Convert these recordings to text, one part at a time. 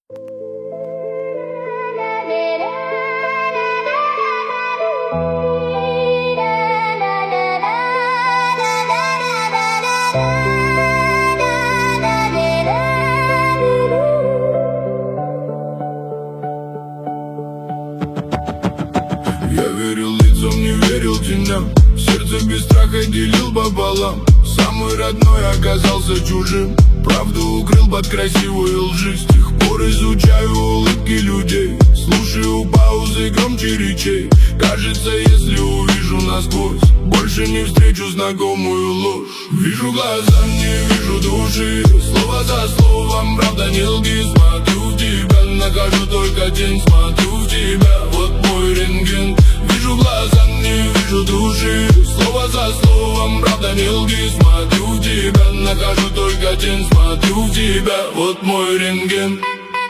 Я верил лицам, не верил теням. Сердце без страха делил пополам. Самый родной оказался чужим. Правду укрыл под красивой лжи. С тех пор изучаю улыбки людей. Слушаю паузы громче речей. Кажется, если увижу насквозь, больше не встречу знакомую ложь. Вижу глаза, не вижу души. Слово за словом, правда не лги. Смотрю в тебя, нахожу только тень. Смотрю в тебя, вот мой рентген. Вижу глаза, не вижу души. Слово за словом, правда не лги. Смотрю в тебя, нахожу только тень. Смотрю в тебя, вот мой рентген.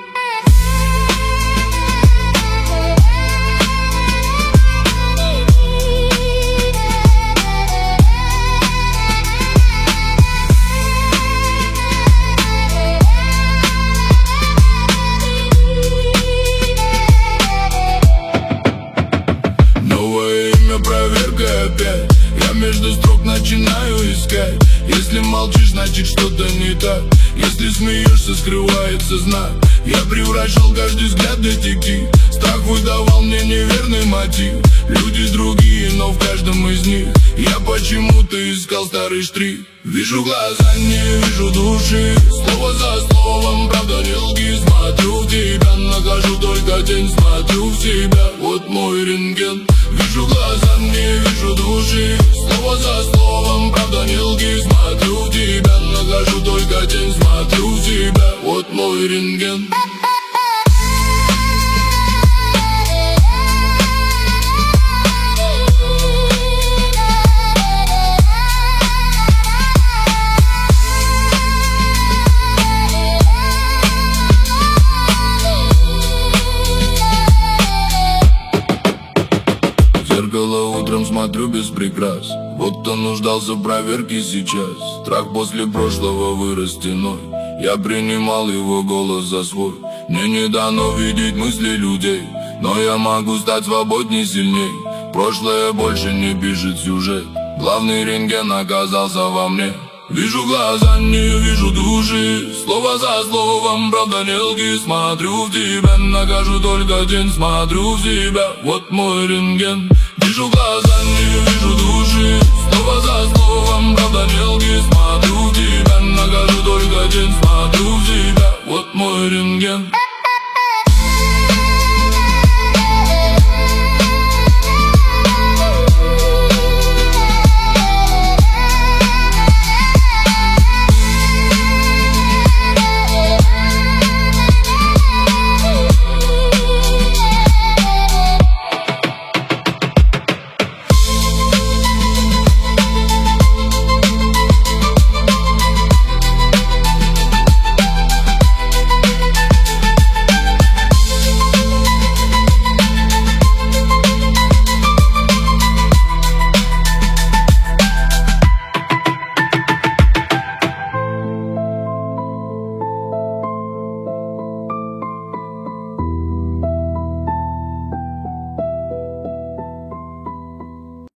Проверка опять. Я между строк начинаю искать. Если молчишь, значит что-то не так. Если смеешься, скрывается знак. Я превращал каждый взгляд в детектив. Страх выдавал мне неверный мотив. Люди другие, но в каждом из них я почему-то искал старый штрих. Вижу глаза, не вижу души. Слово за словом, правда не лги. Смотрю в тебя, нахожу только тень. Смотрю в себя, вот мой рентген. Вижу глаза, не вижу души. Слово за словом, правда не лги. Смотрю в тебя, нахожу только тень. Смотрю в тебя, вот мой рентген. Утром смотрю без прикрас, будто нуждался в проверке сейчас. Страх после прошлого вырос стеной. Я принимал его голос за свой. Мне не дано видеть мысли людей, но я могу стать свободней, сильней. Прошлое больше не пишет сюжет. Главный рентген оказался во мне. Вижу глаза, не вижу души. Слово за словом, правда не лги. Смотрю в тебя, нахожу только тень. Смотрю в себя, вот мой рентген. Вижу глаза, не вижу души. Слово за словом, правда не лги. Смотрю в тебя, нахожу только тень. Смотрю в себя, вот мой рентген.